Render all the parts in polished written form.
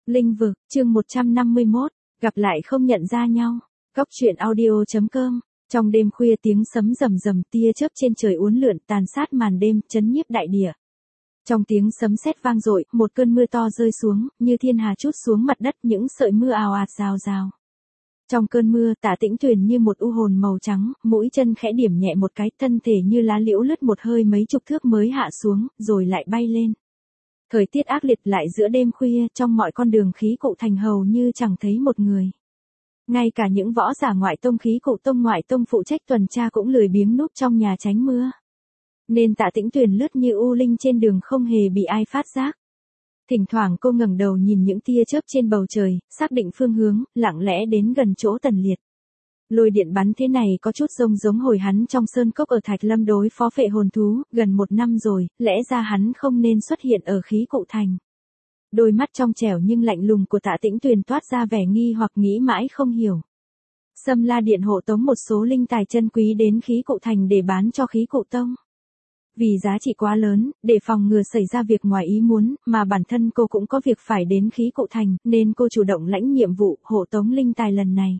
Linh vực, chương 151, gặp lại không nhận ra nhau. Góc truyện audio.com. Trong đêm khuya tiếng sấm rầm rầm, tia chớp trên trời uốn lượn tàn sát màn đêm, chấn nhiếp đại địa. Trong tiếng sấm sét vang dội, một cơn mưa to rơi xuống, như thiên hà trút xuống mặt đất, những sợi mưa ào ạt rào rào. Trong cơn mưa, Tạ Tĩnh Tuyền như một u hồn màu trắng, mũi chân khẽ điểm nhẹ một cái, thân thể như lá liễu lướt một hơi mấy chục thước mới hạ xuống, rồi lại bay lên. Thời tiết ác liệt lại giữa đêm khuya, trong mọi con đường khí cụ thành hầu như chẳng thấy một người. Ngay cả những võ giả ngoại tông khí cụ tông ngoại tông phụ trách tuần tra cũng lười biếng núp trong nhà tránh mưa. Nên Tạ Tĩnh Tuyền lướt như u linh trên đường không hề bị ai phát giác. Thỉnh thoảng cô ngẩng đầu nhìn những tia chớp trên bầu trời, xác định phương hướng, lặng lẽ đến gần chỗ Tần Liệt. Lôi điện bắn thế này có chút giống hồi hắn trong sơn cốc ở Thạch Lâm đối phó phệ hồn thú, gần 1 năm rồi, lẽ ra hắn không nên xuất hiện ở khí cụ thành. Đôi mắt trong trẻo nhưng lạnh lùng của Tạ Tĩnh Tuyền toát ra vẻ nghi hoặc nghĩ mãi không hiểu. Sâm La Điện hộ tống một số linh tài chân quý đến khí cụ thành để bán cho khí cụ tông. Vì giá trị quá lớn, để phòng ngừa xảy ra việc ngoài ý muốn, mà bản thân cô cũng có việc phải đến khí cụ thành, nên cô chủ động lãnh nhiệm vụ hộ tống linh tài lần này.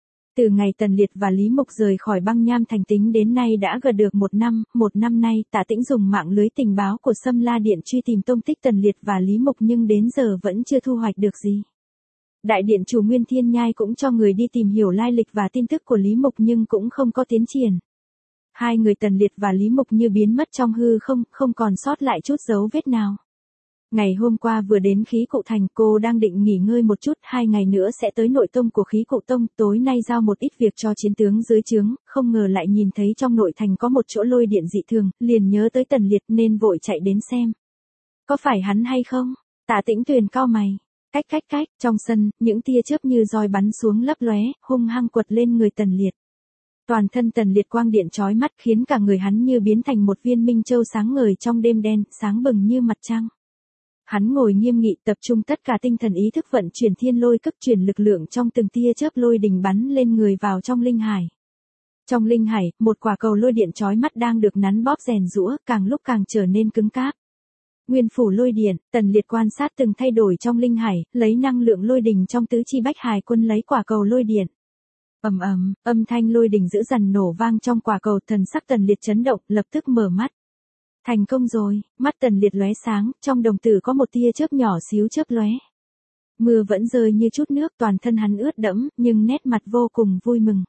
Từ ngày Tần Liệt và Lý Mục rời khỏi Băng Nham Thành tính đến nay đã gần được 1 năm, 1 năm nay Tạ Tĩnh dùng mạng lưới tình báo của Sâm La Điện truy tìm tung tích Tần Liệt và Lý Mục nhưng đến giờ vẫn chưa thu hoạch được gì. Đại điện chủ Nguyên Thiên Nhai cũng cho người đi tìm hiểu lai lịch và tin tức của Lý Mục nhưng cũng không có tiến triển. Hai người Tần Liệt và Lý Mục như biến mất trong hư không, không còn sót lại chút dấu vết nào. Ngày hôm qua vừa đến khí cụ thành, cô đang định nghỉ ngơi một chút, 2 ngày nữa sẽ tới nội tông của khí cụ tông, tối nay giao một ít việc cho chiến tướng dưới trướng, không ngờ lại nhìn thấy trong nội thành có một chỗ lôi điện dị thường, liền nhớ tới Tần Liệt nên vội chạy đến xem. Có phải hắn hay không? Tạ Tĩnh Tuyền cau mày. Cách, trong sân, những tia chớp như roi bắn xuống lấp lóe, hung hăng quật lên người Tần Liệt. Toàn thân Tần Liệt quang điện chói mắt khiến cả người hắn như biến thành một viên minh châu sáng ngời trong đêm đen, sáng bừng như mặt trăng. Hắn ngồi nghiêm nghị tập trung tất cả tinh thần ý thức vận chuyển thiên lôi cực truyền lực lượng trong từng tia chớp lôi đình bắn lên người vào trong linh hải. Trong linh hải, một quả cầu lôi điện chói mắt đang được nắn bóp rèn giũa, càng lúc càng trở nên cứng cáp. Nguyên phủ lôi điện, Tần Liệt quan sát từng thay đổi trong linh hải, lấy năng lượng lôi đình trong tứ chi bách hải quân lấy quả cầu lôi điện. Ầm ầm, âm thanh lôi đình dữ dằn nổ vang trong quả cầu, thần sắc Tần Liệt chấn động, lập tức mở mắt. Thành công rồi, mắt Tần Liệt lóe sáng, trong đồng tử có một tia chớp nhỏ xíu chớp lóe. Mưa vẫn rơi như chút nước, toàn thân hắn ướt đẫm, nhưng nét mặt vô cùng vui mừng.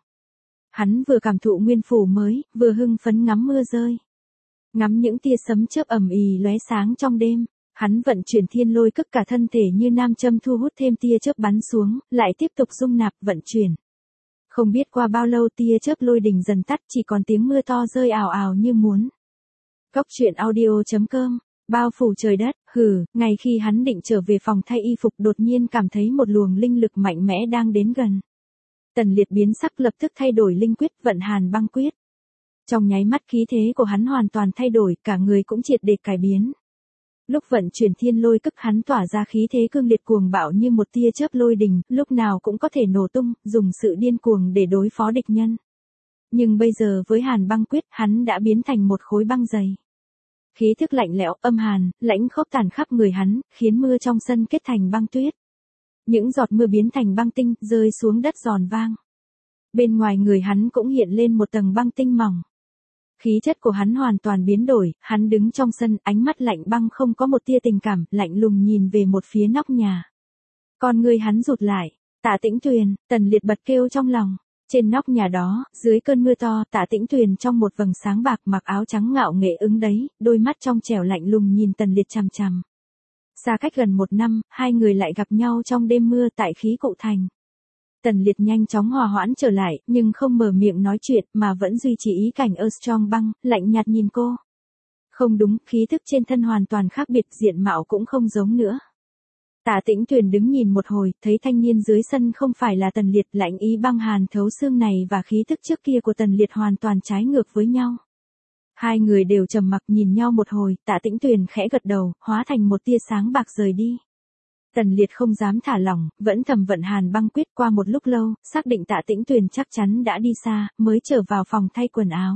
Hắn vừa cảm thụ nguyên phủ mới, vừa hưng phấn ngắm mưa rơi. Ngắm những tia sấm chớp ầm ì lóe sáng trong đêm, hắn vận chuyển thiên lôi cực cả thân thể như nam châm thu hút thêm tia chớp bắn xuống, lại tiếp tục dung nạp vận chuyển. Không biết qua bao lâu tia chớp lôi đình dần tắt, chỉ còn tiếng mưa to rơi ào ào như muốn. Góc truyện audio.com. Bao phủ trời đất, ngay khi hắn định trở về phòng thay y phục đột nhiên cảm thấy một luồng linh lực mạnh mẽ đang đến gần. Tần Liệt biến sắc lập tức thay đổi linh quyết vận Hàn Băng quyết. Trong nháy mắt khí thế của hắn hoàn toàn thay đổi, cả người cũng triệt để cải biến. Lúc vận chuyển thiên lôi cực hắn tỏa ra khí thế cương liệt cuồng bạo như một tia chớp lôi đình, lúc nào cũng có thể nổ tung, dùng sự điên cuồng để đối phó địch nhân. Nhưng bây giờ với Hàn Băng quyết, hắn đã biến thành một khối băng dày. Khí thức lạnh lẽo, âm hàn, lãnh khốc tàn khắp người hắn, khiến mưa trong sân kết thành băng tuyết. Những giọt mưa biến thành băng tinh, rơi xuống đất giòn vang. Bên ngoài người hắn cũng hiện lên một tầng băng tinh mỏng. Khí chất của hắn hoàn toàn biến đổi, hắn đứng trong sân, ánh mắt lạnh băng không có một tia tình cảm, lạnh lùng nhìn về một phía nóc nhà. Con người hắn rụt lại, Tạ Tĩnh Tuyền, Tần Liệt bật kêu trong lòng. Trên nóc nhà đó, dưới cơn mưa to, Tạ Tĩnh Tuyền trong một vầng sáng bạc mặc áo trắng ngạo nghễ ứng đấy, đôi mắt trong trẻo lạnh lùng nhìn Tần Liệt chằm chằm. Xa cách gần 1 năm, hai người lại gặp nhau trong đêm mưa tại khí cụ thành. Tần Liệt nhanh chóng hòa hoãn trở lại, nhưng không mở miệng nói chuyện mà vẫn duy trì ý cảnh Strong băng, lạnh nhạt nhìn cô. Không đúng, khí thức trên thân hoàn toàn khác biệt, diện mạo cũng không giống nữa. Tạ Tĩnh Tuyền đứng nhìn một hồi, thấy thanh niên dưới sân không phải là Tần Liệt, lạnh ý băng hàn thấu xương này và khí thức trước kia của Tần Liệt hoàn toàn trái ngược với nhau. Hai người đều trầm mặc nhìn nhau một hồi, Tạ Tĩnh Tuyền khẽ gật đầu, hóa thành một tia sáng bạc rời đi. Tần Liệt không dám thả lỏng, vẫn thầm vận Hàn Băng quyết. Qua một lúc lâu, xác định Tạ Tĩnh Tuyền chắc chắn đã đi xa, mới trở vào phòng thay quần áo.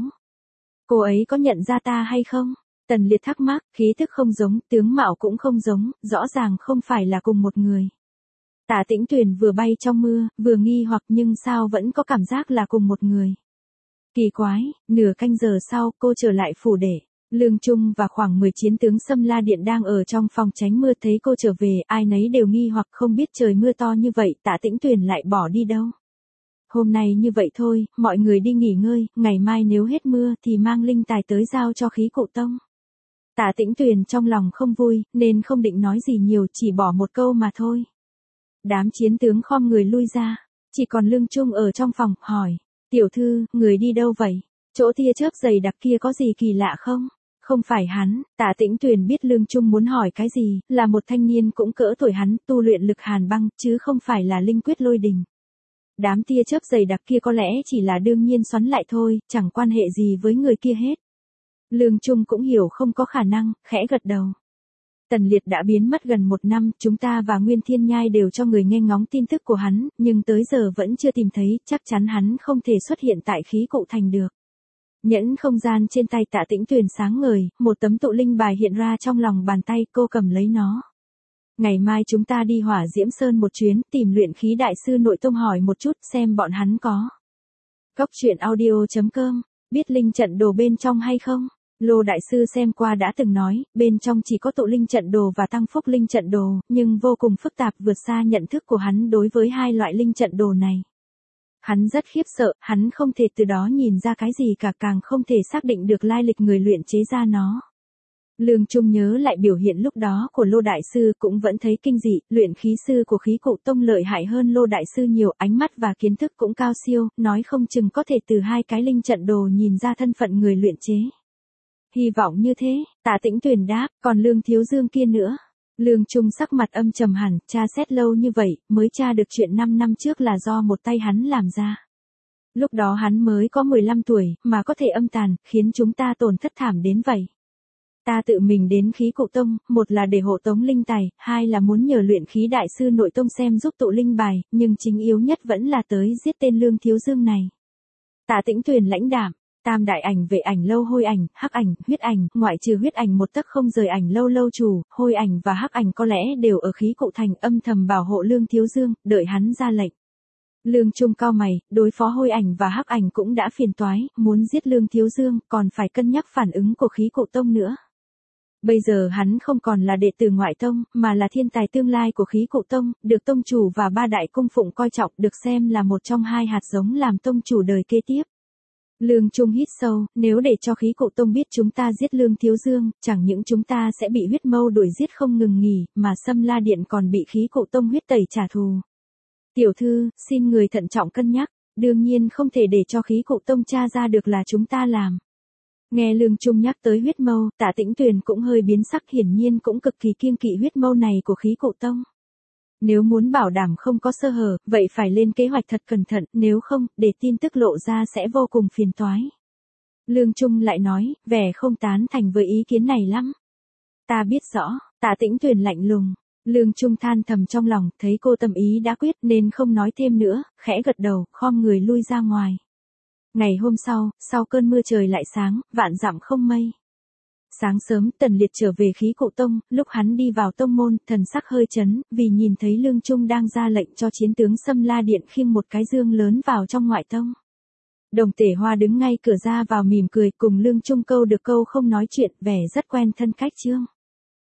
Cô ấy có nhận ra ta hay không? Tần Liệt thắc mắc, khí thức không giống, tướng mạo cũng không giống, rõ ràng không phải là cùng một người. Tạ Tĩnh Tuyền vừa bay trong mưa, vừa nghi hoặc nhưng sao vẫn có cảm giác là cùng một người. Kỳ quái, nửa canh giờ sau cô trở lại phủ để. Lương Trung và khoảng 10 chiến tướng Xâm La Điện đang ở trong phòng tránh mưa thấy cô trở về, ai nấy đều nghi hoặc không biết trời mưa to như vậy Tạ Tĩnh Tuyền lại bỏ đi đâu. Hôm nay như vậy thôi, mọi người đi nghỉ ngơi, ngày mai nếu hết mưa thì mang linh tài tới giao cho khí cụ tông. Tạ Tĩnh Tuyền trong lòng không vui, nên không định nói gì nhiều, chỉ bỏ một câu mà thôi. Đám chiến tướng khom người lui ra, chỉ còn Lương Trung ở trong phòng, hỏi, tiểu thư, người đi đâu vậy? Chỗ tia chớp dày đặc kia có gì kỳ lạ không? Không phải hắn, Tạ Tĩnh Tuyền biết Lương Trung muốn hỏi cái gì, là một thanh niên cũng cỡ tuổi hắn, tu luyện lực hàn băng, chứ không phải là linh quyết lôi đình. Đám tia chớp dày đặc kia có lẽ chỉ là đương nhiên xoắn lại thôi, chẳng quan hệ gì với người kia hết. Lương Trung cũng hiểu không có khả năng, khẽ gật đầu. Tần Liệt đã biến mất gần 1 năm, chúng ta và Nguyên Thiên Nhai đều cho người nghe ngóng tin tức của hắn, nhưng tới giờ vẫn chưa tìm thấy, chắc chắn hắn không thể xuất hiện tại khí cụ thành được. Nhẫn không gian trên tay Tạ Tĩnh Tuyền sáng ngời, một tấm tụ linh bài hiện ra trong lòng bàn tay, cô cầm lấy nó. Ngày mai chúng ta đi Hỏa Diễm Sơn một chuyến, tìm luyện khí đại sư nội tông hỏi một chút xem bọn hắn có. Cóc truyện audio.com, biết linh trận đồ bên trong hay không? Lô đại sư xem qua đã từng nói, bên trong chỉ có tụ linh trận đồ và tăng phúc linh trận đồ, nhưng vô cùng phức tạp vượt xa nhận thức của hắn đối với hai loại linh trận đồ này. Hắn rất khiếp sợ, hắn không thể từ đó nhìn ra cái gì cả, càng không thể xác định được lai lịch người luyện chế ra nó. Lương Trung nhớ lại biểu hiện lúc đó của Lô đại sư cũng vẫn thấy kinh dị, luyện khí sư của khí cụ tông lợi hại hơn Lô đại sư nhiều, ánh mắt và kiến thức cũng cao siêu, nói không chừng có thể từ hai cái linh trận đồ nhìn ra thân phận người luyện chế. Hy vọng như thế, Tạ Tĩnh Tuyền đáp, còn Lương Thiếu Dương kia nữa. Lương Trung sắc mặt âm trầm hẳn, tra xét lâu như vậy, mới tra được chuyện 5 năm trước là do một tay hắn làm ra. Lúc đó hắn mới có 15 tuổi, mà có thể âm tàn, khiến chúng ta tổn thất thảm đến vậy. Ta tự mình đến khí cụ tông, một là để hộ tống linh tài, hai là muốn nhờ luyện khí đại sư nội tông xem giúp tụ linh bài, nhưng chính yếu nhất vẫn là tới giết tên Lương Thiếu Dương này. Tạ Tĩnh Tuyền lãnh đạm. Tam đại ảnh vệ ảnh lâu hôi ảnh, hắc ảnh, huyết ảnh, ngoại trừ huyết ảnh một tấc không rời ảnh lâu lâu chủ, hôi ảnh và hắc ảnh có lẽ đều ở khí cụ thành âm thầm bảo hộ Lương Thiếu Dương, đợi hắn ra lệnh. Lương Trung cao mày, đối phó hôi ảnh và hắc ảnh cũng đã phiền toái, muốn giết Lương Thiếu Dương, còn phải cân nhắc phản ứng của khí cụ tông nữa. Bây giờ hắn không còn là đệ tử ngoại tông, mà là thiên tài tương lai của khí cụ tông, được tông chủ và 3 đại cung phụng coi trọng, được xem là một trong 2 hạt giống làm tông chủ đời kế tiếp. Lương Trung hít sâu, nếu để cho khí cụ tông biết chúng ta giết Lương Thiếu Dương, chẳng những chúng ta sẽ bị huyết mâu đuổi giết không ngừng nghỉ, mà Xâm La Điện còn bị khí cụ tông huyết tẩy trả thù. Tiểu thư, xin người thận trọng cân nhắc, đương nhiên không thể để cho khí cụ tông tra ra được là chúng ta làm. Nghe Lương Trung nhắc tới huyết mâu, Tạ Tĩnh Tuyền cũng hơi biến sắc, hiển nhiên cũng cực kỳ kiêng kỵ huyết mâu này của khí cụ tông. Nếu muốn bảo đảm không có sơ hở, vậy phải lên kế hoạch thật cẩn thận, nếu không, để tin tức lộ ra sẽ vô cùng phiền toái. Lương Trung lại nói, vẻ không tán thành với ý kiến này lắm. Ta biết rõ, Tạ Tĩnh Tuyền lạnh lùng. Lương Trung than thầm trong lòng, thấy cô tâm ý đã quyết nên không nói thêm nữa, khẽ gật đầu, khom người lui ra ngoài. Ngày hôm sau cơn mưa trời lại sáng, vạn dặm không mây. Sáng sớm Tần Liệt trở về khí cụ tông, lúc hắn đi vào tông môn, thần sắc hơi chấn, vì nhìn thấy Lương Trung đang ra lệnh cho chiến tướng Xâm La Điện khiêng một cái dương lớn vào trong ngoại tông. Đồng Tể Hoa đứng ngay cửa ra vào mỉm cười, cùng Lương Trung câu được câu không nói chuyện, vẻ rất quen thân cách chương.